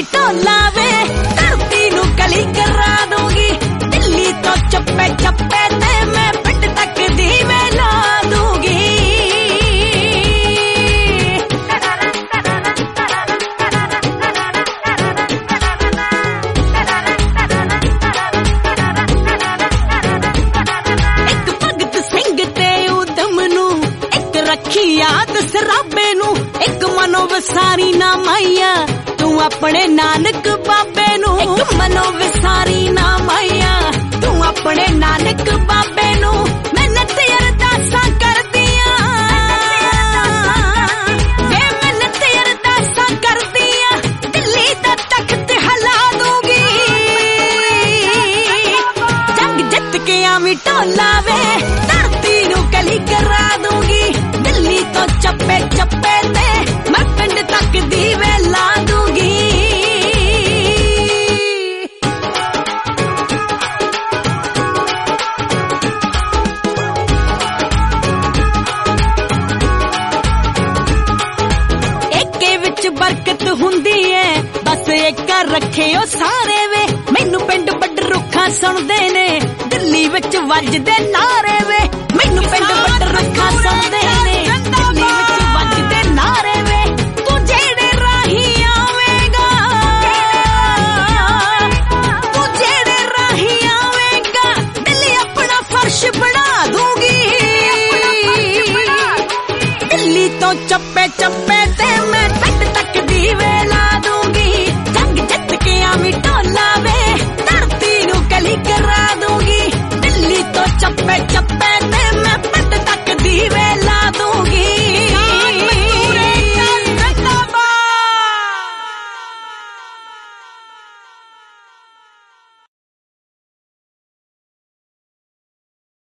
ਢੋਲਾ ਵੇ ਧਰਤੀ ਨੂੰ ਕਲੀ ਕਰਾ ਦੂੰਗੀ ਦਿੱਲੀ ਤੋਂ ਚੱਪੇ ਚੱਪੇ ਤੇ ਮੈਂ ਪਿੰਡ ਤੱਕ ਦੀਵੇ ਲਾ ਦੂੰਗੀ ਇੱਕ ਭਗਤ ਸਿੰਘ ਤੇ ਉਦਮ ਨੂੰ ਇੱਕ ਰੱਖੀ ਯਾਦ ਸਰਾਬੇ ਨੂੰ ਇੱਕ ਮਨੋ ਵਿਸਾਰੀ ਨਾ ਮਾਈਆ ਤੂੰ ਆਪਣੇ ਨਾਨਕ ਬਾਬੇ ਨੂੰ ਇੱਕ ਮਨੋ ਵਿਸਾਰੀ ਨਾ ਮਾਈਆ ਤੂੰ ਆਪਣੇ ਨਾਨਕ ਬਾਬੇ ਨੂੰ ਮਿਹਨਤ ਅਰਦਾਸਾਂ ਕਰਦੀਆਂ ਵੇ ਮਿਹਨਤ ਅਰਦਾਸਾਂ ਕਰਦੀਆਂ ਦਿੱਲੀ ਦਾ ਤਖਤ ਹਿਲਾ ਦੂੰਗੀ ਜੰਗ ਜਿੱਤ ਕੇ ਆਵੀਂ ਢੋਲਾ ਵੇ ਧਰਤੀ ਨੂੰ ਕਲੀ ਕਰਾ ਦੂੰਗੀ ਦਿੱਲੀ ਤੋਂ ਚੱਪੇ ਚੱਪੇ ਤੇ ਮੈਂ ਪਿੰਡ ਤੱਕ ਦੀਵੇ ਲਾ ਦੂੰਗੀ ਏਕੇ ਵਿੱਚ ਬਰਕਤ ਹੁੰਦੀ ਏ ਬਸ ਏਕਾ ਰੱਖਿਓ ਸਾਰੇ ਵੇ ਮੈਨੂੰ ਪਿੰਡ ਵੱਡ ਰੁੱਖਾਂ ਸੁਣਦੇ ਨੇ ਦਿੱਲੀ ਵਿੱਚ ਵੱਜਦੇ ਨਾਰੇ ਵੇ ਮੈਨੂੰ ਪਿੰਡ ਵੱਡ ਰੁੱਖਾਂ ਸੁਣਦੇ ਨੇ ਦਿੱਲੀ ਵਿੱਚ ਵੱਜਦੇ ਨਾਰੇ ਵੇ ਤੂੰ ਜਿਹੜੇ ਰਾਹੀਂ ਆਵੇਂਗਾ ਤੂੰ ਜਿਹੜੇ ਰਾਹੀਂ ਆਵੇਂਗਾ ਦਿੱਲੀ ਆਪਣਾ ਫਰਸ਼ ਬਣਾ ਦੂੰਗੀ ਦਿੱਲੀ ਤੋਂ ਚੱਪੇ ਚੱਪੇ